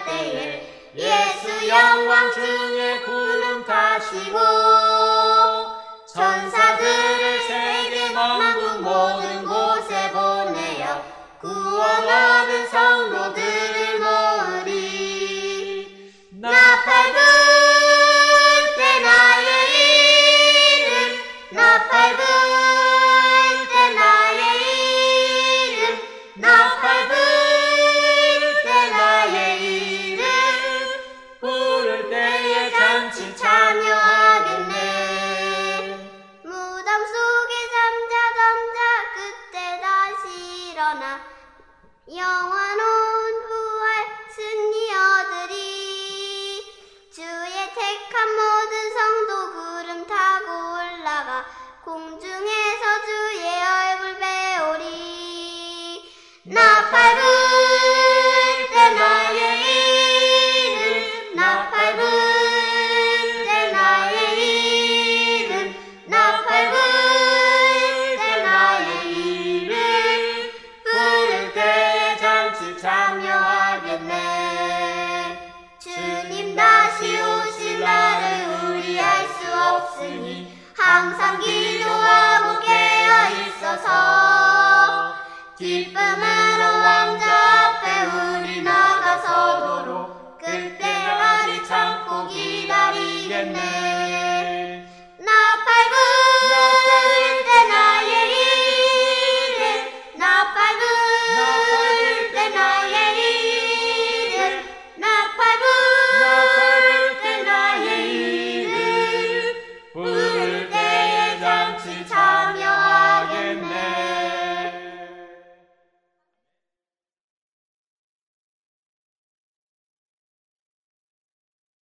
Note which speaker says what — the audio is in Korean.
Speaker 1: 때에 예수 영광 중에 구름 타시고 천사들을 세계 만국 모든 곳에 보내어 구원 얻은 성도들을 모으리. 나팔 불 때 나의 이름, 나팔 불 때 나의 이름, 나팔 불 때 나의 이름, 부를 때에 잔치 참여하겠네.
Speaker 2: 무덤 속에 잠자던 자 그때 다시 일어나 영원한 부활 승리 얻으리. 주의 택한 모든 성도 구름 타고 올라가 공중에서 주의 얼굴 배우리. 나팔 불 때 나의 이름, 나팔 불 때 나의 이름, 나팔 불 때 나의 이름,
Speaker 1: 부를 때에 잔치 참여하겠네.
Speaker 2: 주님 다시 오실 날을 우리 알 수 없으니 항상 기도하고 깨어 있어서 기쁨은